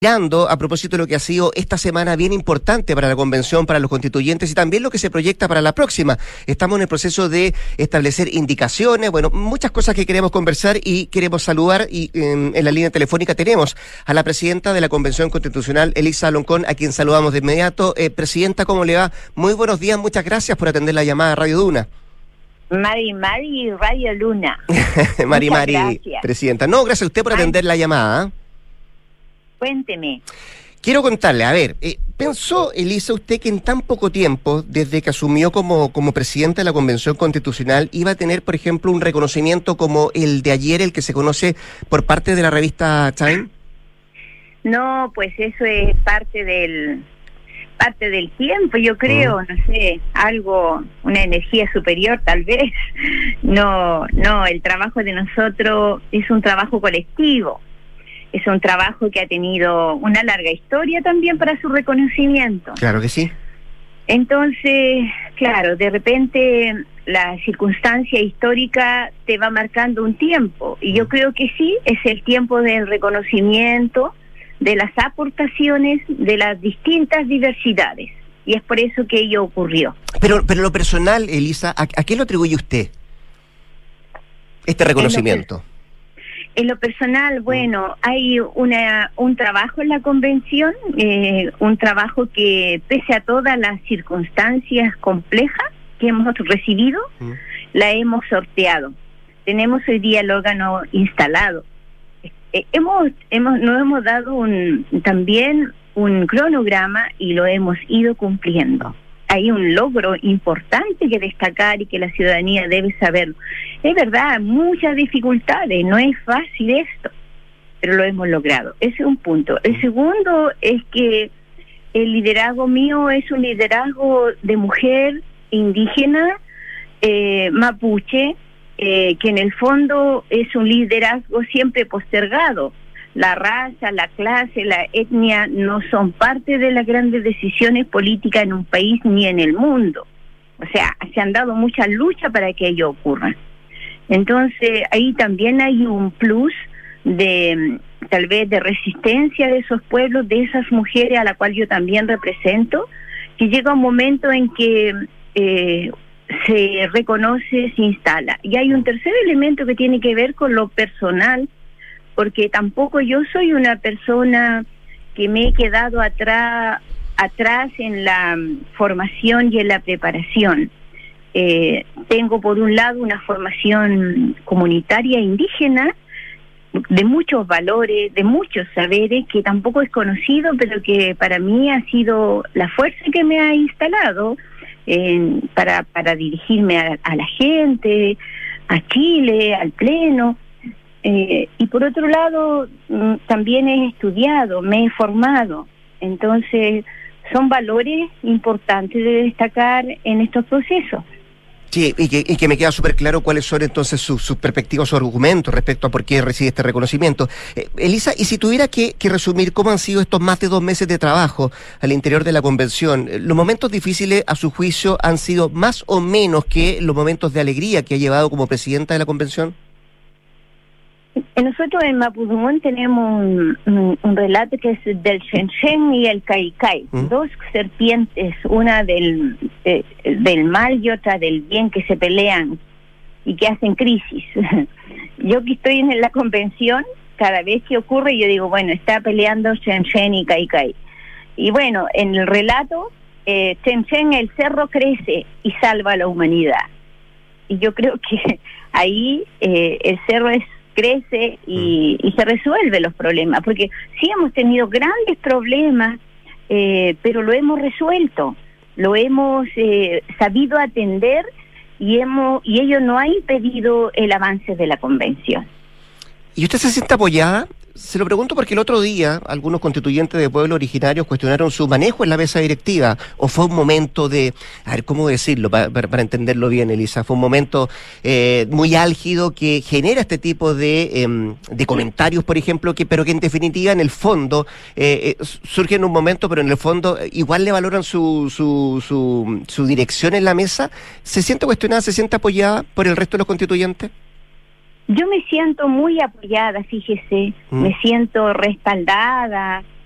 Mirando a propósito de lo que ha sido esta semana bien importante para la convención, para los constituyentes y también lo que se proyecta para la próxima. Estamos en el proceso de establecer indicaciones, muchas cosas que queremos conversar y queremos saludar y en la línea telefónica tenemos a la presidenta de la Convención Constitucional, Elisa Loncón, a quien saludamos de inmediato. Presidenta, ¿cómo le va? Muy buenos días, muchas gracias por atender la llamada a Radio Duna. Mari Radio Luna. Mari, gracias. Presidenta. No, gracias a usted por atender la llamada. Cuénteme. Quiero contarle, ¿pensó, Elisa, usted que en tan poco tiempo, desde que asumió como presidenta de la Convención Constitucional, iba a tener, por ejemplo, un reconocimiento como el de ayer, el que se conoce por parte de la revista Time? No, pues eso es parte del tiempo, yo creo, no sé, algo, una energía superior tal vez. No, el trabajo de nosotros es un trabajo colectivo. Es un trabajo que ha tenido una larga historia también para su reconocimiento. Claro que sí. Entonces, claro, de repente la circunstancia histórica te va marcando un tiempo. Y yo creo que sí, es el tiempo del reconocimiento, de las aportaciones, de las distintas diversidades. Y es por eso que ello ocurrió. Pero lo personal, Elisa, ¿a qué lo atribuye usted este reconocimiento? En lo personal, bueno, hay un trabajo en la convención, un trabajo que pese a todas las circunstancias complejas que hemos recibido, la hemos sorteado. Tenemos hoy día el órgano instalado. Nos hemos dado también un cronograma y lo hemos ido cumpliendo. Hay un logro importante que destacar y que la ciudadanía debe saber. Es verdad, muchas dificultades, no es fácil esto, pero lo hemos logrado. Ese es un punto. El segundo es que el liderazgo mío es un liderazgo de mujer indígena, mapuche, que en el fondo es un liderazgo siempre postergado. La raza, la clase, la etnia no son parte de las grandes decisiones políticas en un país ni en el mundo. O sea, se han dado muchas luchas para que ello ocurra. Entonces, ahí también hay un plus de, tal vez, de resistencia de esos pueblos, de esas mujeres a la cual yo también represento, que llega un momento en que se reconoce, se instala. Y hay un tercer elemento que tiene que ver con lo personal, porque tampoco yo soy una persona que me he quedado atrás en la formación y en la preparación. Tengo por un lado una formación comunitaria indígena de muchos valores, de muchos saberes que tampoco es conocido, pero que para mí ha sido la fuerza que me ha instalado para dirigirme a la gente, a Chile, al Pleno. Y por otro lado, también he estudiado, me he formado. Entonces, son valores importantes de destacar en estos procesos. Sí, y que me queda súper claro cuáles son entonces sus perspectivas, sus argumentos respecto a por qué recibe este reconocimiento. Elisa, y si tuviera que resumir cómo han sido estos más de 2 meses de trabajo al interior de la convención, ¿los momentos difíciles, a su juicio, han sido más o menos que los momentos de alegría que ha llevado como presidenta de la convención? Nosotros en Mapudungun tenemos un relato que es del Xenxen y el Kaikai, dos serpientes, una del mal y otra del bien, que se pelean y que hacen crisis. Yo que estoy en la convención, cada vez que ocurre yo digo, bueno, está peleando Xenxen y Kaikai. Y bueno, en el relato, Xenxen, el cerro, crece y salva a la humanidad. Y yo creo que ahí el cerro crece y se resuelven los problemas, porque sí hemos tenido grandes problemas, pero lo hemos resuelto, lo hemos sabido atender y ello no ha impedido el avance de la convención. ¿Y usted se siente apoyada? Se lo pregunto porque el otro día algunos constituyentes de pueblos originarios cuestionaron su manejo en la mesa directiva, o fue un momento de, a ver, ¿cómo decirlo para entenderlo bien, Elisa? Fue un momento muy álgido que genera este tipo de comentarios, por ejemplo, pero que en definitiva, en el fondo, surge en un momento, pero en el fondo igual le valoran su dirección en la mesa. ¿Se siente cuestionada, se siente apoyada por el resto de los constituyentes? Yo me siento muy apoyada, fíjese, me siento respaldada,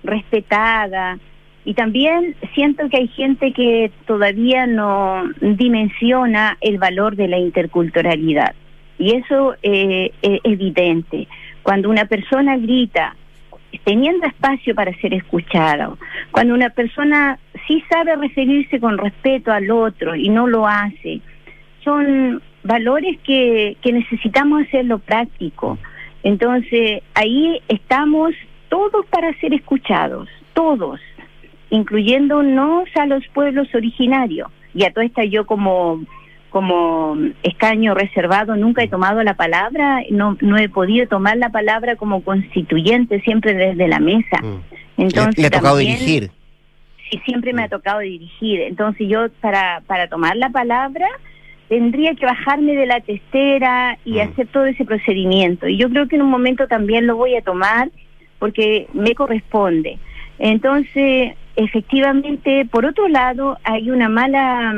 respetada. Y también siento que hay gente que todavía no dimensiona el valor de la interculturalidad. Y eso es evidente. Cuando una persona grita, teniendo espacio para ser escuchada, cuando una persona sí sabe referirse con respeto al otro y no lo hace, son valores que necesitamos hacerlo práctico. Entonces, ahí estamos todos para ser escuchados, todos, incluyéndonos a los pueblos originarios. Y a toda esta yo como escaño reservado nunca he tomado la palabra, no he podido tomar la palabra como constituyente, siempre desde la mesa. Entonces, ¿Le ha tocado dirigir? Sí, siempre me ha tocado dirigir. Entonces yo para tomar la palabra tendría que bajarme de la testera y hacer todo ese procedimiento. Y yo creo que en un momento también lo voy a tomar porque me corresponde. Entonces, efectivamente, por otro lado, hay una mala,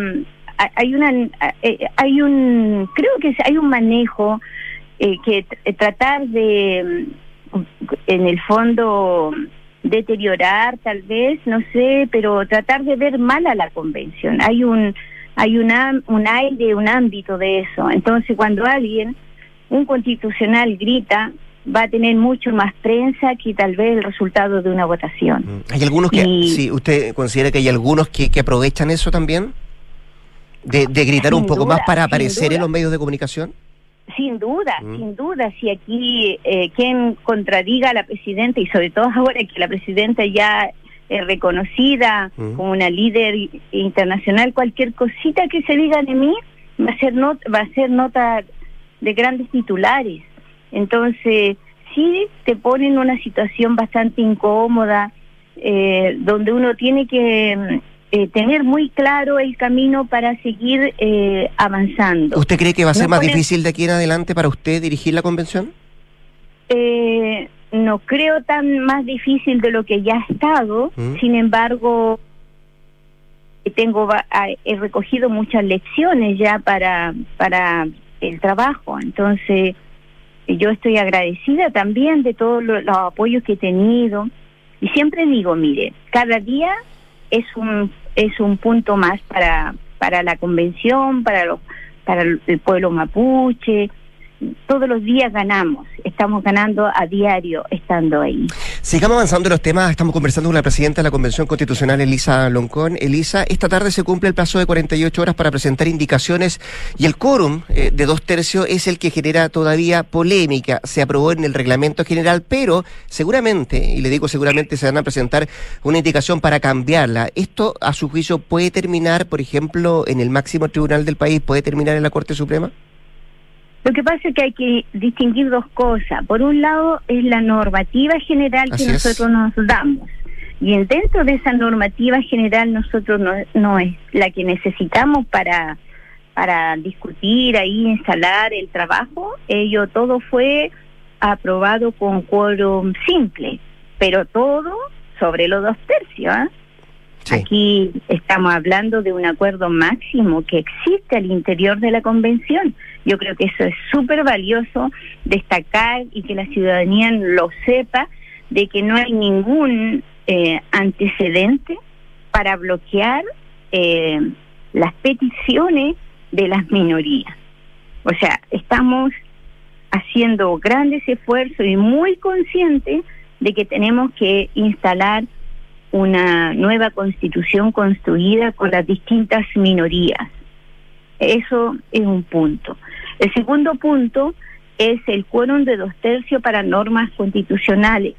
creo que hay un manejo que tratar de, en el fondo, deteriorar, tal vez, no sé, pero tratar de ver mal a la convención. Hay un aire, un ámbito de eso. Entonces, cuando un constitucional grita, va a tener mucho más prensa que tal vez el resultado de una votación. ¿Hay algunos que, sí, usted considera que hay algunos que aprovechan eso también? De gritar un poco más para aparecer en los medios de comunicación. Sin duda. Si aquí quien contradiga a la presidenta, y sobre todo ahora que la presidenta ya es reconocida como una líder internacional, cualquier cosita que se diga de mí va a ser nota de grandes titulares. Entonces, sí te pone en una situación bastante incómoda, donde uno tiene que tener muy claro el camino para seguir avanzando. ¿Usted cree que va a ser más difícil de aquí en adelante para usted dirigir la convención? No creo tan más difícil de lo que ya ha estado. Sin embargo, he recogido muchas lecciones ya para el trabajo. Entonces, yo estoy agradecida también de todos los apoyos que he tenido. Y siempre digo, mire, cada día es un punto más para la convención, para el pueblo mapuche. Todos los días estamos ganando a diario estando ahí. Sigamos avanzando en los temas. Estamos conversando con la presidenta de la Convención Constitucional, Elisa Loncón. Elisa, esta tarde se cumple el plazo de 48 horas para presentar indicaciones y el quórum de 2/3 es el que genera todavía polémica. Se aprobó en el reglamento general, pero seguramente, y le digo seguramente, se van a presentar una indicación para cambiarla. ¿Esto, a su juicio, puede terminar, por ejemplo, en el máximo tribunal del país? ¿Puede terminar en la Corte Suprema? Lo que pasa es que hay que distinguir dos cosas. Por un lado es la normativa general que nosotros nos damos. Y dentro de esa normativa general nosotros no es la que necesitamos para discutir ahí, instalar el trabajo. Todo fue aprobado con quórum simple, pero todo sobre los 2/3. Sí. Aquí estamos hablando de un acuerdo máximo que existe al interior de la convención. Yo creo que eso es súper valioso destacar y que la ciudadanía lo sepa, de que no hay ningún antecedente para bloquear las peticiones de las minorías. O sea, estamos haciendo grandes esfuerzos y muy conscientes de que tenemos que instalar una nueva constitución construida con las distintas minorías. Eso es un punto. El segundo punto es el quórum de 2/3 para normas constitucionales.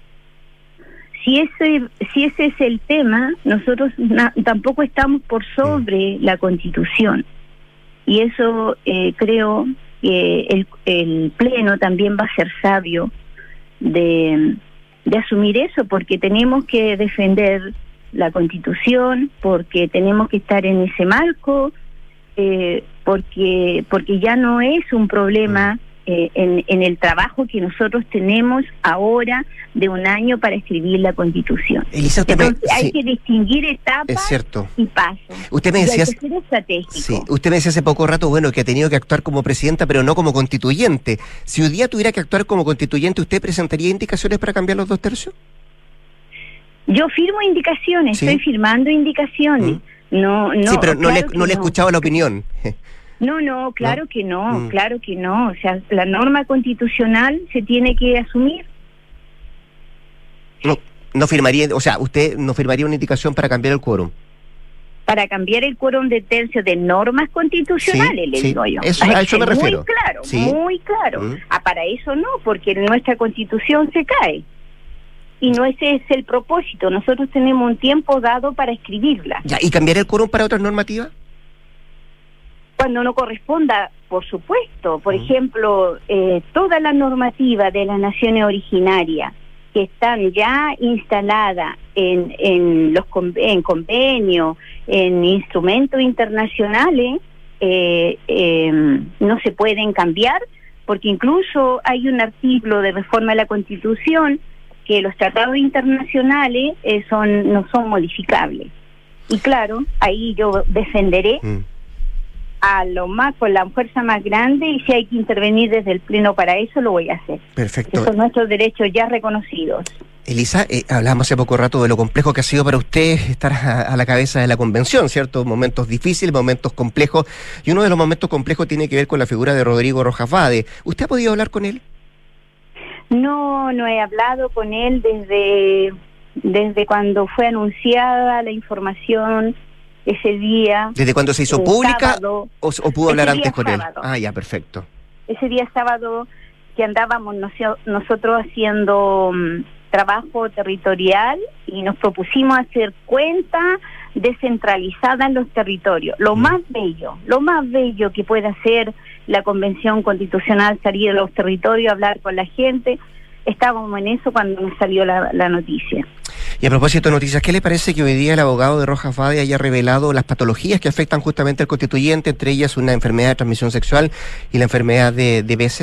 Si ese es el tema, nosotros tampoco estamos por sobre la Constitución. Y eso creo que el Pleno también va a ser sabio de asumir eso, porque tenemos que defender la Constitución, porque tenemos que estar en ese marco, porque ya no es un problema en el trabajo que nosotros tenemos ahora de un año para escribir la Constitución. Elisa, hay que distinguir etapas y pasos. Usted me decía, hay que ser estratégico. Sí, usted me decía hace poco rato, que ha tenido que actuar como presidenta, pero no como constituyente. Si hoy día tuviera que actuar como constituyente, ¿usted presentaría indicaciones para cambiar los 2/3? Yo firmo indicaciones, ¿Sí? estoy firmando indicaciones. No, sí, pero no, claro no le he escuchado la opinión. No, claro ¿No? que no, claro que no. O sea, la norma constitucional se tiene que asumir. No firmaría, o sea, usted no firmaría una indicación para cambiar el quórum. Para cambiar el quórum de tercio de normas constitucionales, Sí, le sí. digo yo. Eso, a eso me refiero. Muy claro, Sí. muy claro. Para eso no, porque nuestra constitución se cae. Y no ese es el propósito. Nosotros tenemos un tiempo dado para escribirla. Ya, ¿y cambiar el quórum para otras normativas? Cuando no corresponda, por supuesto. Por ejemplo, toda la normativa de las naciones originarias que están ya instaladas en convenios, en instrumentos internacionales, no se pueden cambiar, porque incluso hay un artículo de reforma de la Constitución que los tratados internacionales no son modificables. Y claro, ahí yo defenderé con la fuerza más grande, y si hay que intervenir desde el Pleno para eso, lo voy a hacer. Perfecto. Esos son nuestros derechos ya reconocidos. Elisa, hablamos hace poco rato de lo complejo que ha sido para usted estar a la cabeza de la convención, ¿cierto? Momentos difíciles, momentos complejos, y uno de los momentos complejos tiene que ver con la figura de Rodrigo Rojas Vade. ¿Usted ha podido hablar con él? No he hablado con él desde cuando fue anunciada la información ese día. ¿Desde cuando se hizo pública sábado, o pudo hablar antes con sábado. él? Ah, ya, perfecto. Ese día sábado que andábamos nosotros haciendo trabajo territorial y nos propusimos hacer cuenta descentralizada en los territorios. Lo más bello que puede hacer la Convención Constitucional, salir a los territorios, hablar con la gente. Estábamos en eso cuando nos salió la noticia. Y a propósito de noticias, ¿qué le parece que hoy día el abogado de Rojas Vade haya revelado las patologías que afectan justamente al constituyente, entre ellas una enfermedad de transmisión sexual y la enfermedad de Behçet?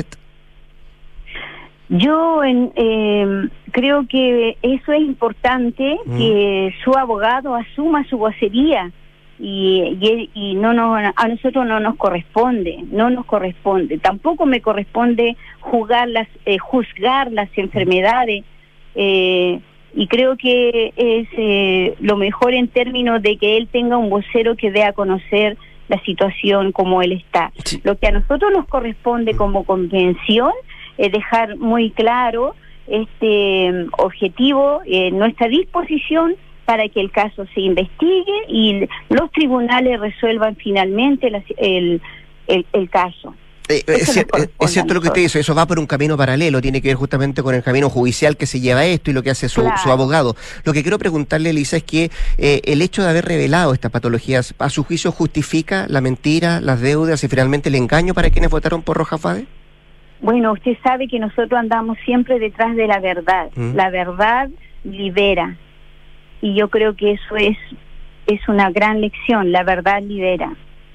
Yo creo que eso es importante, que su abogado asuma su vocería y a nosotros no nos corresponde, tampoco me corresponde juzgar las enfermedades, y creo que es lo mejor en términos de que él tenga un vocero que dé a conocer la situación como él está. Sí. Lo que a nosotros nos corresponde como convención es dejar muy claro este objetivo, nuestra disposición para que el caso se investigue y los tribunales resuelvan finalmente el caso. Es cierto lo que usted dice, eso va por un camino paralelo, tiene que ver justamente con el camino judicial que se lleva esto y lo que hace su abogado. Lo que quiero preguntarle, Elisa, es que el hecho de haber revelado estas patologías, ¿a su juicio justifica la mentira, las deudas y finalmente el engaño para quienes votaron por Rojas Vade? Bueno, usted sabe que nosotros andamos siempre detrás de la verdad. La verdad libera. Y yo creo que eso es una gran lección, la verdad libera.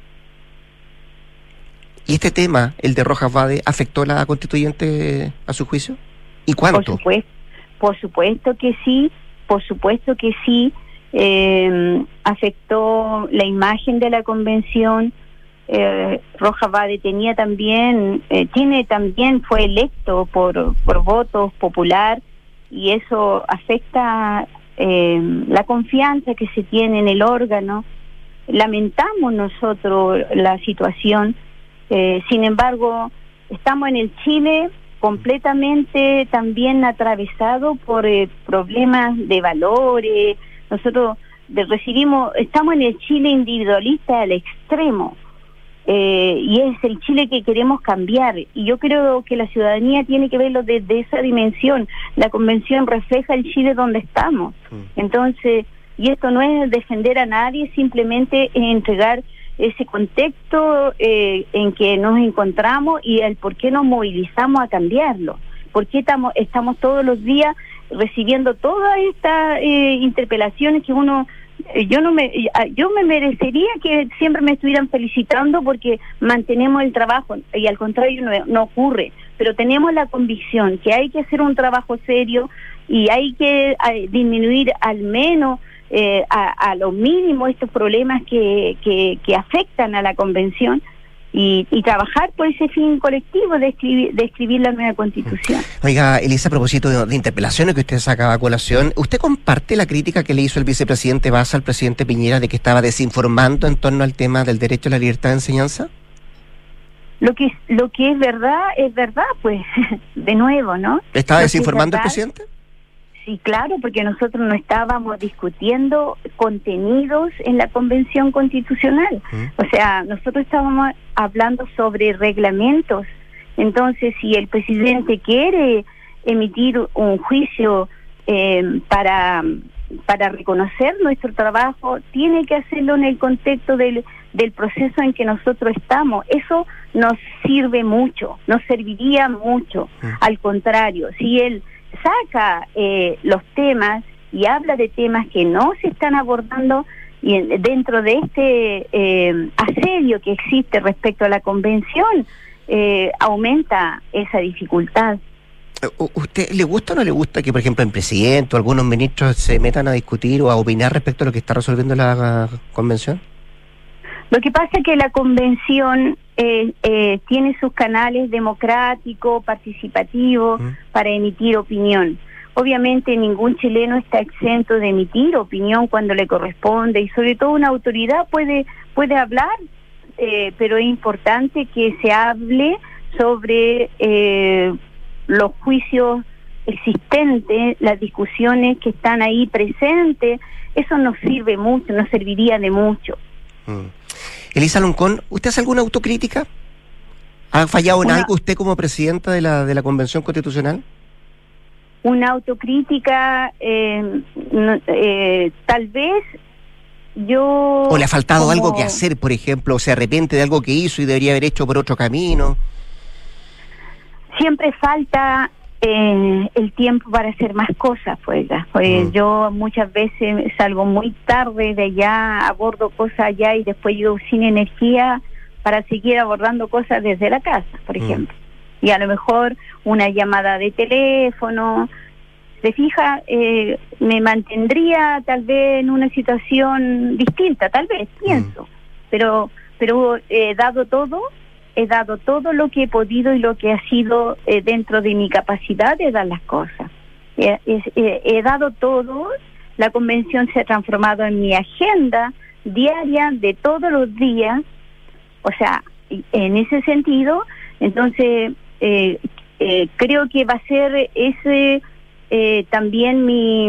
¿Y este tema, el de Rojas Vade, afectó a la constituyente a su juicio? ¿Y cuánto? Por supuesto que sí, afectó la imagen de la convención. Rojas Vade tiene también, fue electo por votos popular, y eso afecta la confianza que se tiene en el órgano. Lamentamos nosotros la situación. Sin embargo, estamos en el Chile completamente también atravesado por problemas de valores. Nosotros estamos en el Chile individualista al extremo, y es el Chile que queremos cambiar, y yo creo que la ciudadanía tiene que verlo desde esa dimensión. La convención refleja el Chile donde estamos. Entonces, y esto no es defender a nadie, simplemente es entregar ese contexto en que nos encontramos y el por qué nos movilizamos a cambiarlo, por qué estamos todos los días recibiendo todas estas interpelaciones que yo me merecería que siempre me estuvieran felicitando porque mantenemos el trabajo, y al contrario no ocurre, pero tenemos la convicción que hay que hacer un trabajo serio y hay que disminuir al menos a lo mínimo estos problemas que afectan a la convención, y trabajar por ese fin colectivo de escribir la nueva Constitución. Oiga, Elisa, a propósito de interpelaciones que usted sacaba a colación, ¿usted comparte la crítica que le hizo el vicepresidente Baza al presidente Piñera de que estaba desinformando en torno al tema del derecho a la libertad de enseñanza? Lo que es verdad, pues, de nuevo, ¿no? ¿Estaba desinformando el presidente? Sí, claro, porque nosotros no estábamos discutiendo contenidos en la Convención Constitucional. O sea, nosotros estábamos hablando sobre reglamentos. Entonces, si el presidente quiere emitir un juicio para reconocer nuestro trabajo, tiene que hacerlo en el contexto del proceso en que nosotros estamos. Eso nos sirve mucho, nos serviría mucho. Al contrario, si él saca los temas y habla de temas que no se están abordando y dentro de este asedio que existe respecto a la convención, aumenta esa dificultad. ¿Usted le gusta o no le gusta que, por ejemplo, el presidente o algunos ministros se metan a discutir o a opinar respecto a lo que está resolviendo la convención? Lo que pasa es que la convención tiene sus canales democráticos, participativos, para emitir opinión. Obviamente ningún chileno está exento de emitir opinión cuando le corresponde, y sobre todo una autoridad puede hablar, pero es importante que se hable sobre los juicios existentes, las discusiones que están ahí presentes. Eso nos sirve mucho, nos serviría de mucho. Elisa Loncón, ¿usted hace alguna autocrítica? ¿Ha fallado en algo usted como presidenta de la Convención Constitucional? Una autocrítica, tal vez yo... ¿O le ha faltado algo que hacer, por ejemplo? ¿O se arrepiente de algo que hizo y debería haber hecho por otro camino? Siempre falta el tiempo para hacer más cosas, pues. Yo muchas veces salgo muy tarde de allá, abordo cosas allá y después yo sin energía para seguir abordando cosas desde la casa, por ejemplo. Y a lo mejor una llamada de teléfono, se fija, me mantendría tal vez en una situación distinta, tal vez, pienso. Pero he dado todo lo que he podido y lo que ha sido dentro de mi capacidad de dar las cosas. He dado todo. La convención se ha transformado en mi agenda diaria de todos los días. O sea, en ese sentido, entonces creo que va a ser ese también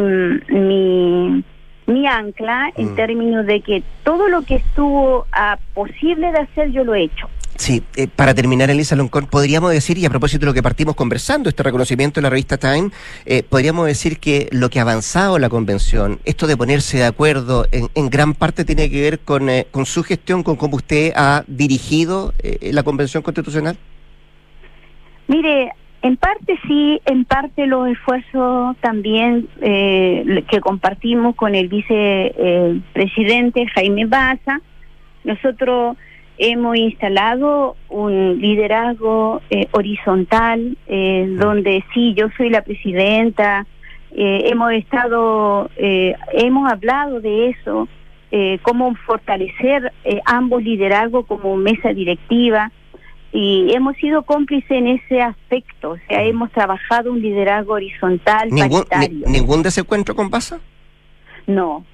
mi ancla en términos de que todo lo que estuvo posible de hacer yo lo he hecho. Sí, para terminar, Elisa Loncón, podríamos decir, y a propósito de lo que partimos conversando, este reconocimiento de la revista Time, podríamos decir que lo que ha avanzado la convención, esto de ponerse de acuerdo, en gran parte tiene que ver con su gestión, con cómo usted ha dirigido la Convención Constitucional. Mire, en parte sí, en parte los esfuerzos también que compartimos con el vicepresidente Jaime Baza. Nosotros hemos instalado un liderazgo horizontal, donde sí, yo soy la presidenta. Hemos hablado de eso, cómo fortalecer ambos liderazgos como mesa directiva, y hemos sido cómplices en ese aspecto. O sea, hemos trabajado un liderazgo horizontal, paritario. ¿Ningún desencuentro con Baza? No,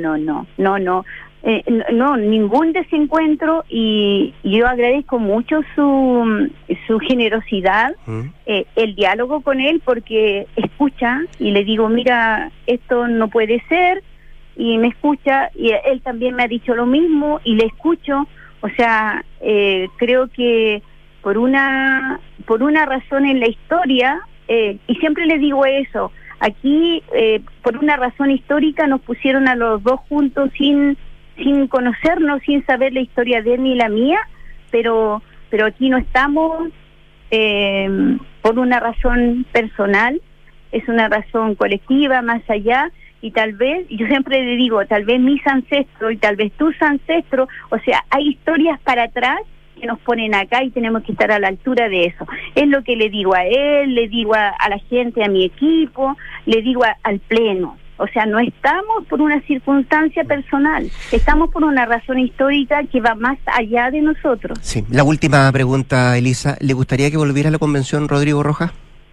ningún desencuentro, y yo agradezco mucho su generosidad, el diálogo con él, porque escucha y le digo, mira, esto no puede ser, y me escucha, y él también me ha dicho lo mismo y le escucho. O sea, creo que por una razón en la historia, y siempre le digo eso, aquí por una razón histórica nos pusieron a los dos juntos sin conocernos, sin saber la historia de él ni la mía, pero aquí no estamos por una razón personal, es una razón colectiva, más allá. Y tal vez, yo siempre le digo, tal vez mis ancestros y tal vez tus ancestros, o sea, hay historias para atrás que nos ponen acá y tenemos que estar a la altura de eso. Es lo que le digo a él, le digo a la gente, a mi equipo, le digo al Pleno. O sea, no estamos por una circunstancia personal, estamos por una razón histórica que va más allá de nosotros. Sí, la última pregunta, Elisa. ¿Le gustaría que volviera a la convención Rodrigo Rojas?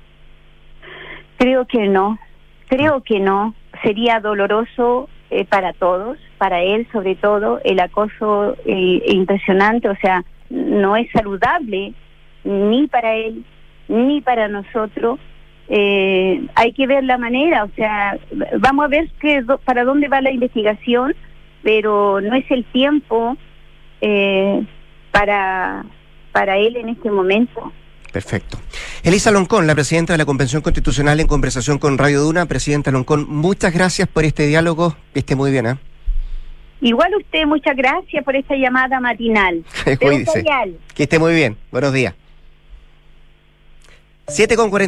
Creo que no. Sería doloroso para todos, para él sobre todo. El acoso impresionante, o sea, no es saludable ni para él ni para nosotros. Hay que ver la manera, o sea, vamos a ver para dónde va la investigación, pero no es el tiempo para él en este momento. Perfecto. Elisa Loncón, la presidenta de la Convención Constitucional, en conversación con Radio Duna. Presidenta Loncón, muchas gracias por este diálogo. Que esté muy bien, ¿eh? Igual usted, muchas gracias por esta llamada matinal. Cuídese. Que esté muy bien. Buenos días. 7:40.